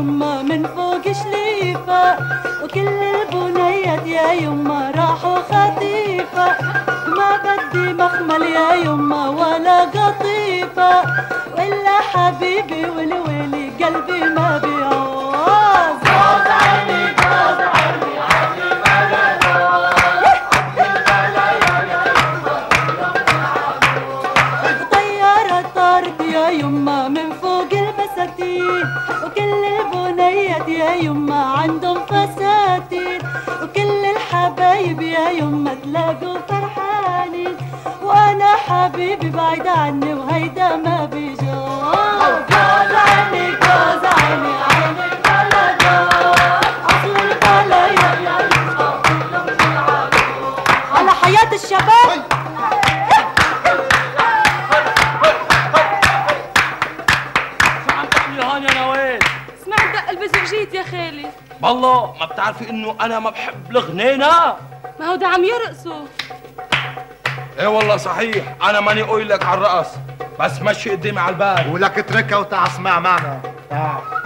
يما من فوق شليفة، وكل البنيات يا يما راحوا خطيفة، ما بدي مخمل يا يما ولا قطيفة، وإلا حبيبي والويلي قلبي ما بيعوز. جوز عيني جوز عيني عيني بلده، طيارة طارت يا يما من فوق البساتين، وكل البنيات يا يما عندهم فساتين، وكل الحبايب يا يما تلاقوا فرحانين، وانا حبيبي بعيد عني وهيدا ما بيجوز. جوز عيني جوز عيني عيني بلده، اصل البلا يا يما على حياة الشباب. سمعت دق البزوجيت يا خالي. والله ما بتعرفي انه انا ما بحب الغنينة؟ ما هو ده عم يرقصوا. ايه والله صحيح، انا ماني قايل لك على الرقص، بس مشي قدامي على البال. ولك اتركها وتعال اسمع معنا. تعال.